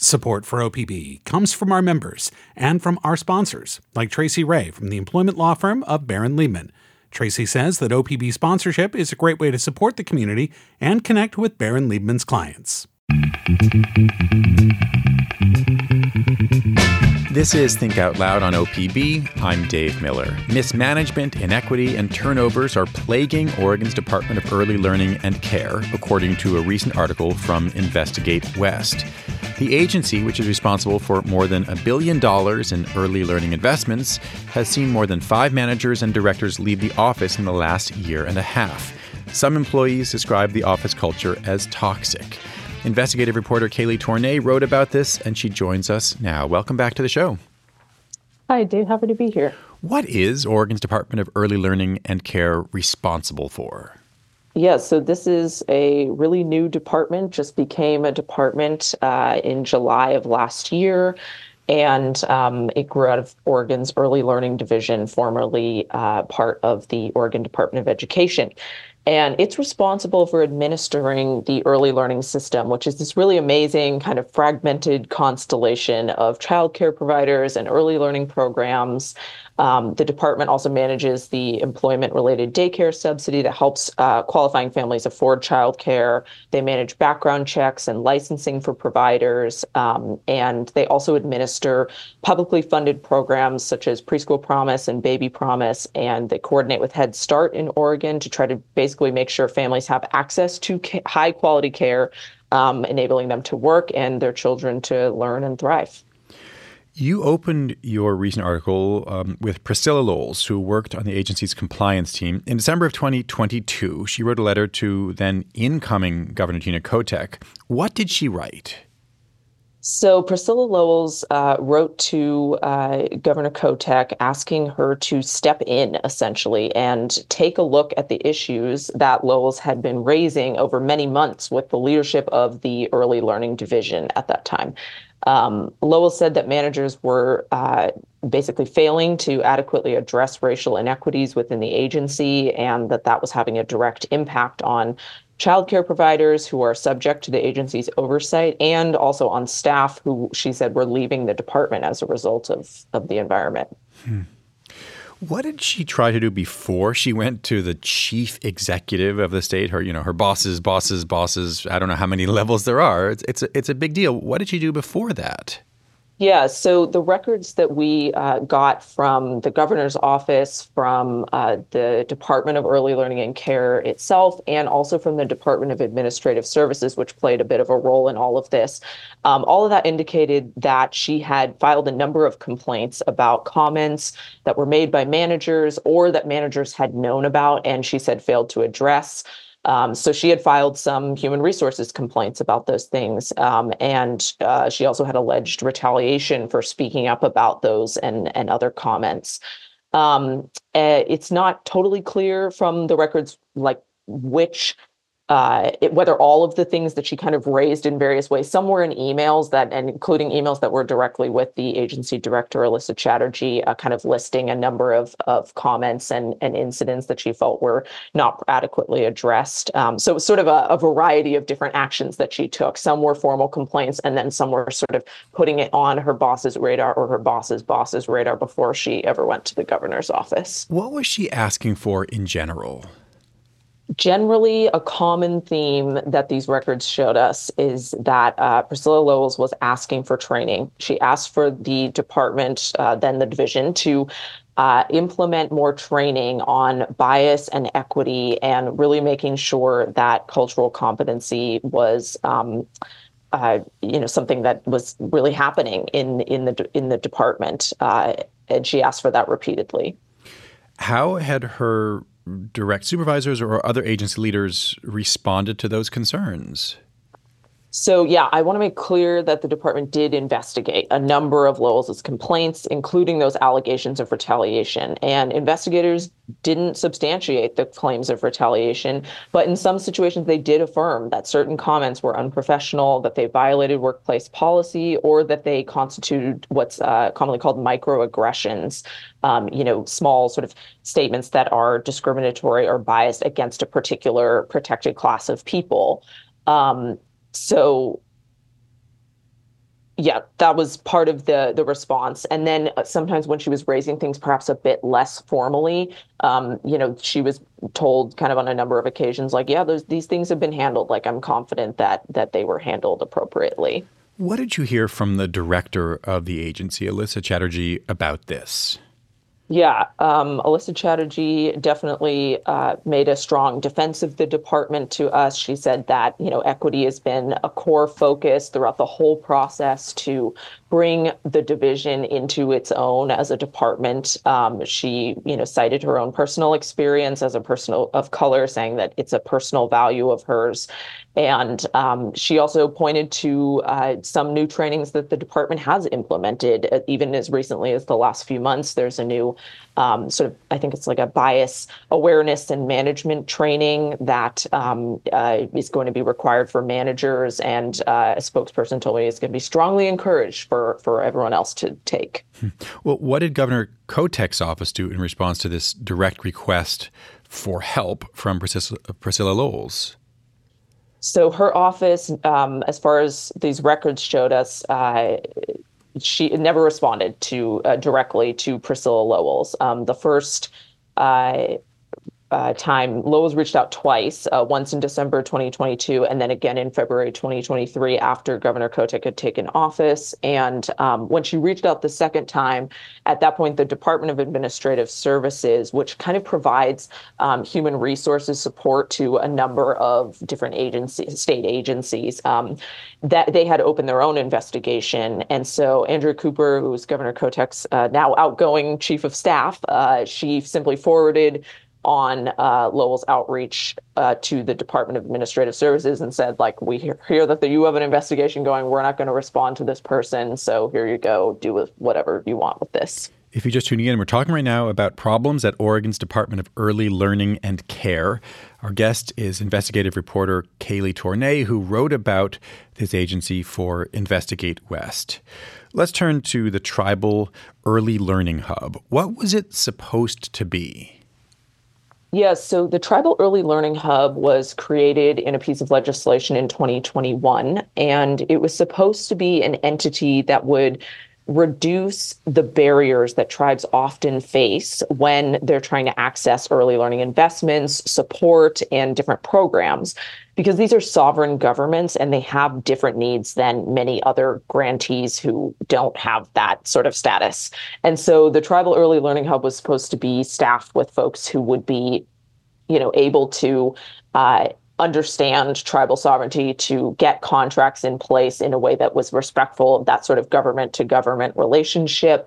Support for OPB comes from our members and from our sponsors, like Tracy Ray from the employment law firm of Barron Liebman. Tracy says that OPB sponsorship is a great way to support the community and connect with Barron Liebman's clients. This is Think Out Loud on OPB. I'm Dave Miller. Mismanagement, inequity, and turnovers are plaguing Oregon's Department of Early Learning and Care, according to a recent article from Investigate West. The agency, which is responsible for more than $1 billion in early learning investments, has seen more than 5 managers and directors leave the office in the last year and a half. Some employees describe the office culture as toxic. Investigative reporter Kaylee Tournay wrote about this, and she joins us now. Welcome back to the show. Hi, Dave. Happy to be here. What is Oregon's Department of Early Learning and Care responsible for? Yeah, so this is a really new department, just became a department in July of last year. And it grew out of Oregon's Early Learning Division, formerly part of the Oregon Department of Education. And it's responsible for administering the early learning system, which is this really amazing kind of fragmented constellation of childcare providers and early learning programs. The department also manages the employment-related daycare subsidy that helps qualifying families afford childcare. They manage background checks and licensing for providers. And they also administer publicly funded programs such as Preschool Promise and Baby Promise. And they coordinate with Head Start in Oregon to try to basically make sure families have access to high-quality care, enabling them to work and their children to learn and thrive. You opened your recent article with Priscilla Lowles, who worked on the agency's compliance team. In December of 2022, she wrote a letter to then incoming Governor Gina Kotek. What did she write? So Priscilla Lowles wrote to Governor Kotek asking her to step in, essentially, and take a look at the issues that Lowles had been raising over many months with the leadership of the Early Learning Division at that time. Lowell said that managers were basically failing to adequately address racial inequities within the agency, and that was having a direct impact on childcare providers who are subject to the agency's oversight, and also on staff who, she said, were leaving the department as a result of the environment. What did she try to do before she went to the chief executive of the state? Her bosses. I don't know how many levels there are. It's a big deal. What did she do before that? Yeah, so the records that we got from the governor's office, from the Department of Early Learning and Care itself, and also from the Department of Administrative Services, which played a bit of a role in all of this, all of that indicated that she had filed a number of complaints about comments that were made by managers or that managers had known about, and she said failed to address. So she had filed some human resources complaints about those things. And she also had alleged retaliation for speaking up about those and other comments. It's not totally clear from the records, like which whether all of the things that she kind of raised in various ways. Some were in emails and including emails that were directly with the agency director, Alyssa Chatterjee, kind of listing a number of comments and incidents that she felt were not adequately addressed. So it was sort of a variety of different actions that she took. Some were formal complaints, and then some were sort of putting it on her boss's radar or her boss's radar before she ever went to the governor's office. What was she asking for in general? Generally, a common theme that these records showed us is that Priscilla Lowles was asking for training. She asked for the department, then the division, to implement more training on bias and equity, and really making sure that cultural competency was something that was really happening in the department. And she asked for that repeatedly. How had her direct supervisors or other agency leaders responded to those concerns? So, yeah, I want to make clear that the department did investigate a number of Lowell's complaints, including those allegations of retaliation. And investigators didn't substantiate the claims of retaliation, but in some situations they did affirm that certain comments were unprofessional, that they violated workplace policy, or that they constituted what's commonly called microaggressions, small sort of statements that are discriminatory or biased against a particular protected class of people. So Yeah, that was part of the response. And then sometimes when she was raising things perhaps a bit less formally, she was told kind of on a number of occasions, like, yeah, these things have been handled. Like, I'm confident that they were handled appropriately. What did you hear from the director of the agency, Alyssa Chatterjee, about this? Yeah, Alyssa Chatterjee definitely made a strong defense of the department to us. She said that, equity has been a core focus throughout the whole process to bring the division into its own as a department. She, cited her own personal experience as a person of color, saying that it's a personal value of hers. And she also pointed to some new trainings that the department has implemented, even as recently as the last few months. There's a new I think it's like a bias awareness and management training that is going to be required for managers. And a spokesperson told me it's going to be strongly encouraged for everyone else to take. Well, what did Governor Kotek's office do in response to this direct request for help from Priscilla Lowell? So her office, as far as these records showed us, she never responded to directly to Priscilla Lowell. The first time, Lowell reached out twice, once in December 2022, and then again in February 2023 after Governor Kotek had taken office. And when she reached out the second time, at that point, the Department of Administrative Services, which kind of provides human resources support to a number of different agencies, state agencies, that they had opened their own investigation. And so Andrea Cooper, who's Governor Kotek's now outgoing chief of staff, she simply forwarded on Lowell's outreach to the Department of Administrative Services and said, like, we hear that you have an investigation going. We're not going to respond to this person. So here you go. Do with whatever you want with this. If you're just tuning in, we're talking right now about problems at Oregon's Department of Early Learning and Care. Our guest is investigative reporter Kaylee Tournay, who wrote about this agency for Investigate West. Let's turn to the Tribal Early Learning Hub. What was it supposed to be? Yes, so the Tribal Early Learning Hub was created in a piece of legislation in 2021, and it was supposed to be an entity that would reduce the barriers that tribes often face when they're trying to access early learning investments, support, and different programs, because these are sovereign governments and they have different needs than many other grantees who don't have that sort of status. And so the Tribal Early Learning Hub was supposed to be staffed with folks who would be, able to understand tribal sovereignty, to get contracts in place in a way that was respectful of that sort of government to government relationship.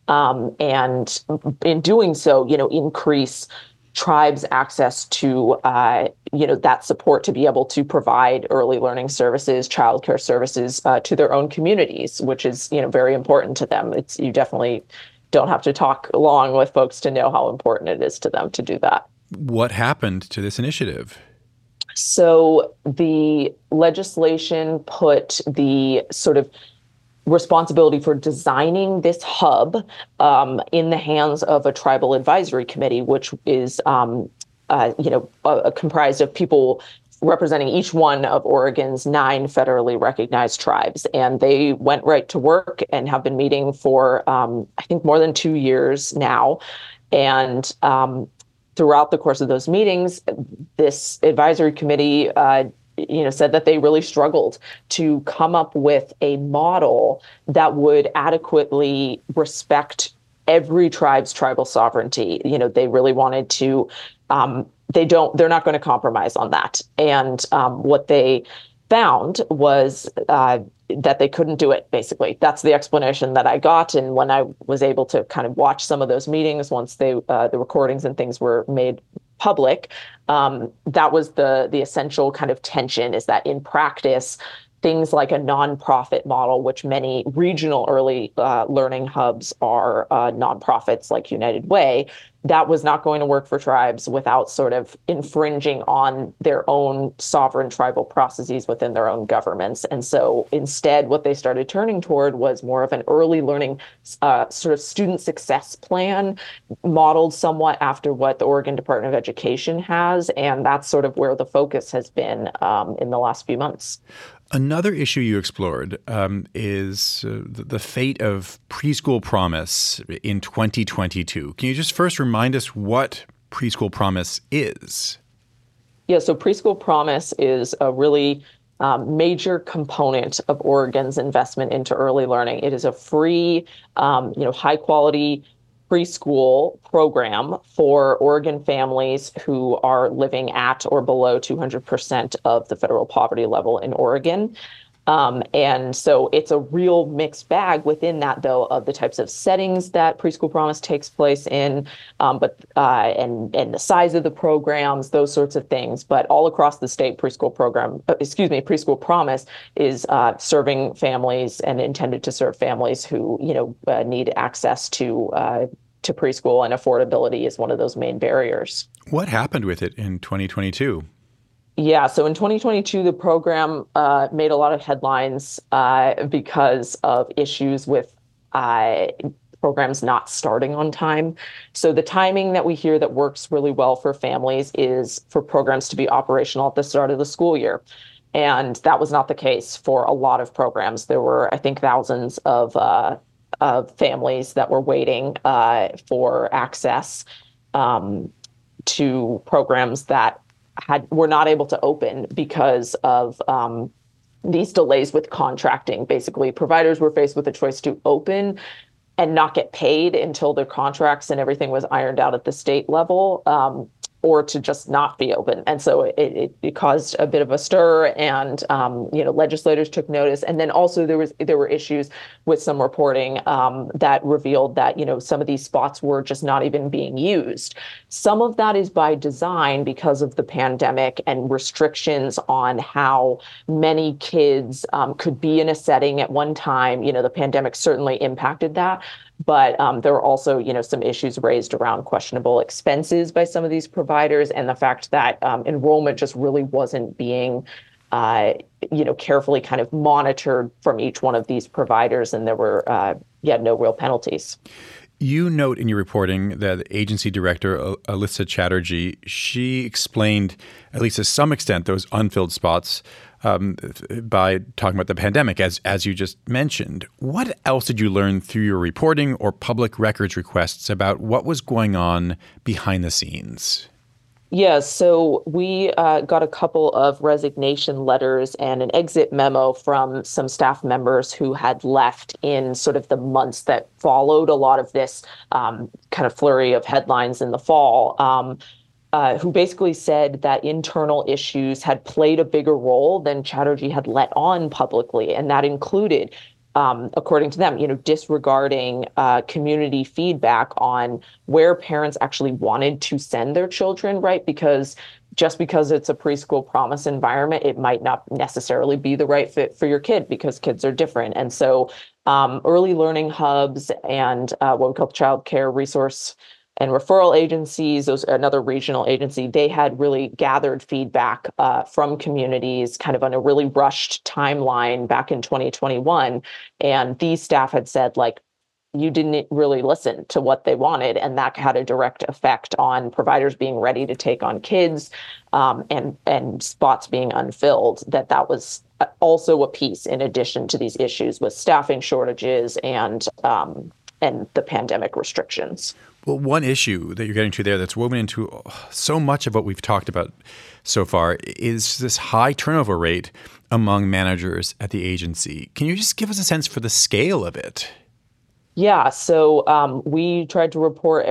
And in doing so, increase tribes' access to, that support to be able to provide early learning services, childcare services to their own communities, which is, very important to them. You definitely don't have to talk long with folks to know how important it is to them to do that. What happened to this initiative? So the legislation put the sort of responsibility for designing this hub in the hands of a tribal advisory committee, which is, comprised of people representing each one of Oregon's 9 federally recognized tribes. And they went right to work and have been meeting for, I think, more than 2 years now. And throughout the course of those meetings, this advisory committee, said that they really struggled to come up with a model that would adequately respect every tribe's tribal sovereignty. They really wanted to, they're not going to compromise on that. And what they found was that they couldn't do it, basically. That's the explanation that I got. And when I was able to kind of watch some of those meetings, once the recordings and things were made public, that was the essential kind of tension, is that in practice, things like a nonprofit model, which many regional early learning hubs are nonprofits like United Way, that was not going to work for tribes without sort of infringing on their own sovereign tribal processes within their own governments. And so instead, what they started turning toward was more of an early learning sort of student success plan, modeled somewhat after what the Oregon Department of Education has. And that's sort of where the focus has been in the last few months. Another issue you explored is the fate of Preschool Promise in 2022. Can you just first remind us what Preschool Promise is? Yeah, so Preschool Promise is a really major component of Oregon's investment into early learning. It is a free, high quality preschool program for Oregon families who are living at or below 200% of the federal poverty level in Oregon. And so it's a real mixed bag within that, though, of the types of settings that Preschool Promise takes place in, and the size of the programs, those sorts of things. But all across the state, Preschool Promise is serving families and intended to serve families who, need access to preschool, and affordability is one of those main barriers. What happened with it in 2022? Yeah, so in 2022, the program made a lot of headlines because of issues with programs not starting on time. So the timing that we hear that works really well for families is for programs to be operational at the start of the school year. And that was not the case for a lot of programs. There were, I think, thousands of families that were waiting for access to programs that were not able to open because of these delays with contracting. Basically, providers were faced with a choice to open and not get paid until their contracts and everything was ironed out at the state level, or to just not be open. And so it caused a bit of a stir, and legislators took notice. And then also there were issues with some reporting that revealed that some of these spots were just not even being used. Some of that is by design because of the pandemic and restrictions on how many kids could be in a setting at one time. The pandemic certainly impacted that. But there were also, some issues raised around questionable expenses by some of these providers, and the fact that enrollment just really wasn't being, carefully kind of monitored from each one of these providers, and there were, no real penalties. You note in your reporting that agency director Alyssa Chatterjee, she explained, at least to some extent, those unfilled spots by talking about the pandemic, as you just mentioned. What else did you learn through your reporting or public records requests about what was going on behind the scenes? Yeah, so we got a couple of resignation letters and an exit memo from some staff members who had left in sort of the months that followed a lot of this kind of flurry of headlines in the fall. Who basically said that internal issues had played a bigger role than Chatterjee had let on publicly. And that included, according to them, disregarding community feedback on where parents actually wanted to send their children, right? Because just because it's a Preschool Promise environment, it might not necessarily be the right fit for your kid because kids are different. And so early learning hubs and what we call child care resource and referral agencies, another regional agency, they had really gathered feedback from communities kind of on a really rushed timeline back in 2021. And these staff had said, you didn't really listen to what they wanted. And that had a direct effect on providers being ready to take on kids and spots being unfilled, that was also a piece in addition to these issues with staffing shortages and the pandemic restrictions. Well, one issue that you're getting to there that's woven into so much of what we've talked about so far is this high turnover rate among managers at the agency. Can you just give us a sense for the scale of it? Yeah, so we tried to report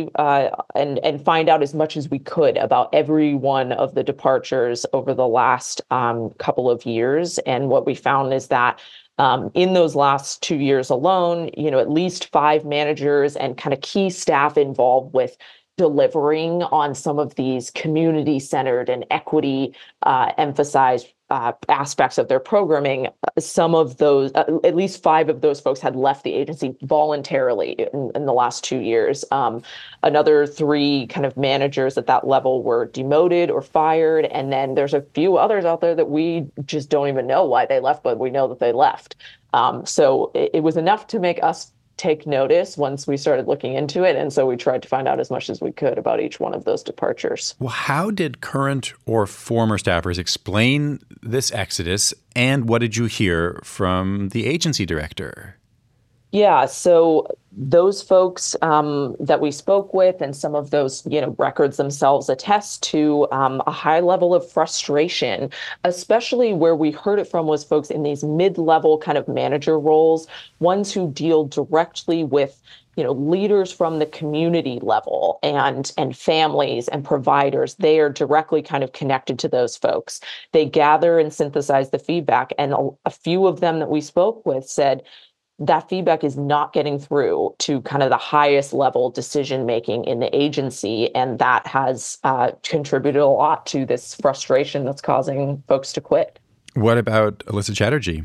and find out as much as we could about every one of the departures over the last couple of years. And what we found is that in those last 2 years alone, at least 5 managers and kind of key staff involved with delivering on some of these community-centered and equity emphasized aspects of their programming. Some of those, at least 5 of those folks had left the agency voluntarily in the last 2 years. Another 3 kind of managers at that level were demoted or fired. And then there's a few others out there that we just don't even know why they left, but we know that they left. So it was enough to make us take notice once we started looking into it. And so we tried to find out as much as we could about each one of those departures. Well, how did current or former staffers explain this exodus, and what did you hear from the agency director? Yeah, so those folks that we spoke with and some of those, records themselves attest to a high level of frustration, especially where we heard it from was folks in these mid-level kind of manager roles, ones who deal directly with leaders from the community level and families and providers. They are directly kind of connected to those folks. They gather and synthesize the feedback. And a few of them that we spoke with said, that feedback is not getting through to kind of the highest level decision making in the agency. And that has contributed a lot to this frustration that's causing folks to quit. What about Alyssa Chatterjee?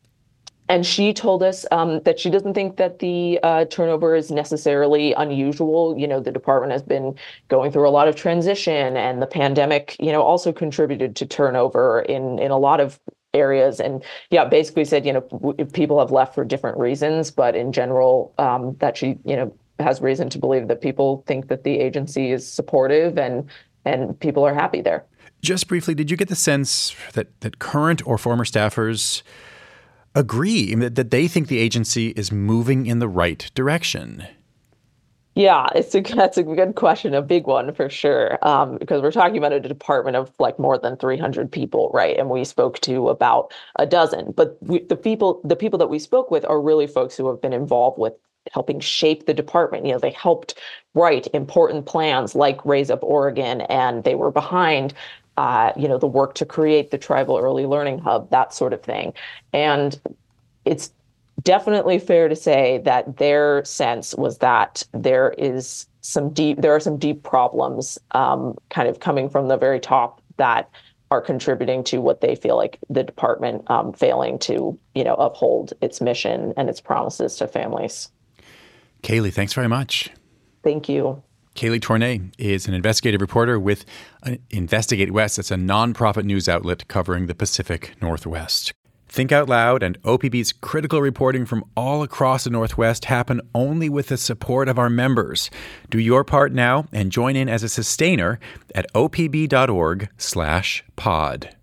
And she told us that she doesn't think that the turnover is necessarily unusual. The department has been going through a lot of transition, and the pandemic, also contributed to turnover in a lot of areas. And basically said, people have left for different reasons, but in general, that she, has reason to believe that people think that the agency is supportive and people are happy there. Just briefly, did you get the sense that current or former staffers agree that they think the agency is moving in the right direction? Yeah, that's a good question, a big one for sure, because we're talking about a department of like more than 300 people, right? And we spoke to about a dozen. But the people that we spoke with are really folks who have been involved with helping shape the department. They helped write important plans like Raise Up Oregon, and they were behind the work to create the Tribal Early Learning Hub, that sort of thing. And it's definitely fair to say that their sense was that there are some deep problems kind of coming from the very top that are contributing to what they feel like the department failing to, uphold its mission and its promises to families. Kaylee, thanks very much. Thank you. Kaylee Tournay is an investigative reporter with Investigate West. That's a nonprofit news outlet covering the Pacific Northwest. Think Out Loud and OPB's critical reporting from all across the Northwest happen only with the support of our members. Do your part now and join in as a sustainer at opb.org/pod.